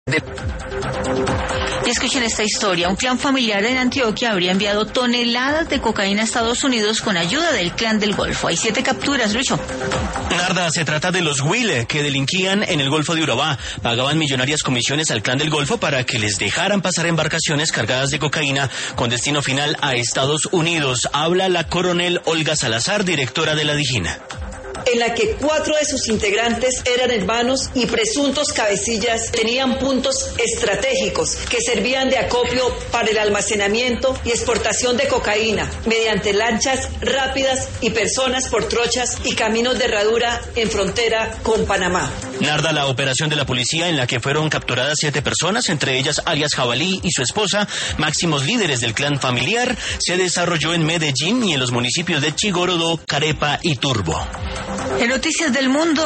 Y escuchen esta historia. Un clan familiar en Antioquia habría enviado toneladas de cocaína a Estados Unidos con ayuda del clan del Golfo. Hay 7 capturas, Lucho. Narda, se trata de los Huile, que delinquían en el Golfo de Urabá. Pagaban millonarias comisiones al clan del Golfo para que les dejaran pasar embarcaciones cargadas de cocaína con destino final a Estados Unidos. Habla la coronel Olga Salazar, directora de la Dijina. En la que 4 de sus integrantes eran hermanos y presuntos cabecillas, tenían puntos estratégicos que servían de acopio para el almacenamiento y exportación de cocaína mediante lanchas rápidas y personas por trochas y caminos de herradura en frontera con Panamá. Narda, la operación de la policía en la que fueron capturadas 7 personas, entre ellas alias Jabalí y su esposa, máximos líderes del clan familiar, se desarrolló en Medellín y en los municipios de Chigorodo, Carepa y Turbo. En Noticias del Mundo.